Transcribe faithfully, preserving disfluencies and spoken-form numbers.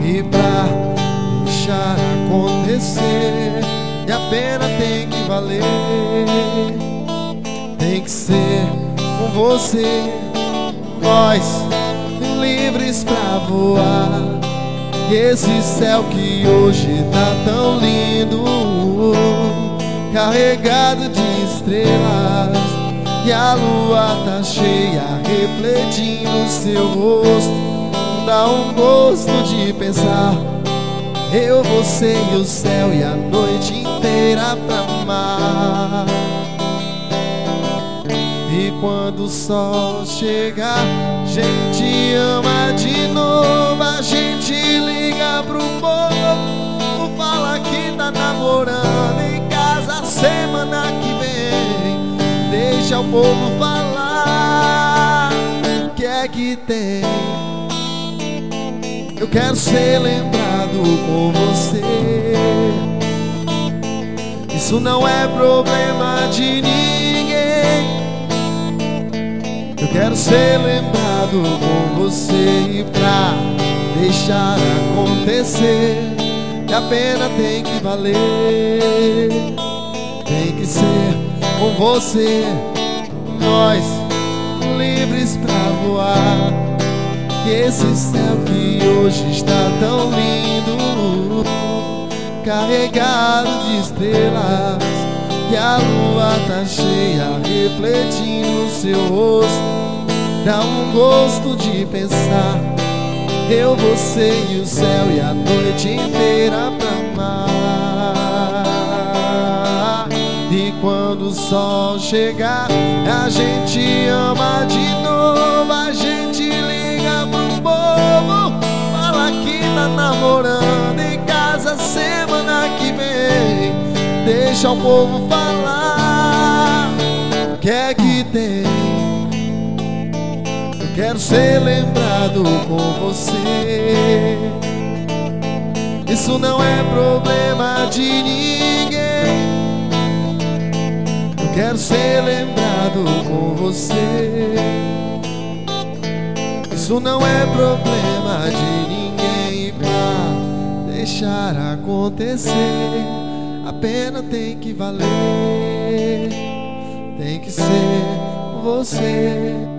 e pra deixar acontecer. E a pena tem que valer, tem que ser com você, nós livres pra voar. E esse céu que hoje tá tão lindo, carregado de estrelas, e a lua tá cheia refletindo seu rosto. Dá um gosto de pensar, eu, você e o céu e a noite inteira pra amar. E quando o sol chegar, a gente ama de novo. A gente liga pro povo, fala que tá namorando em casa semana que vem. Deixa o povo falar, o que é que tem? Eu quero ser lembrado com você. Isso não é problema de ninguém. Eu quero ser lembrado com você e pra deixar acontecer. E a pena tem que valer, tem que ser com você, nós livres pra voar. E esse céu que hoje está tão lindo, carregado de estrelas, e a lua tá cheia refletindo seu rosto. Dá um gosto de pensar, eu, você e o céu e a noite inteira pra amar. E quando o sol chegar, a gente ama de novo. A gente liga pro povo, fala que tá namorando em casa semana que vem. Deixa o povo falar, o que é que tem? Eu quero ser lembrado com você. Isso não é problema de ninguém. Eu quero ser lembrado com você. Isso não é problema de ninguém. E pra deixar acontecer, a pena tem que valer, tem que ser você.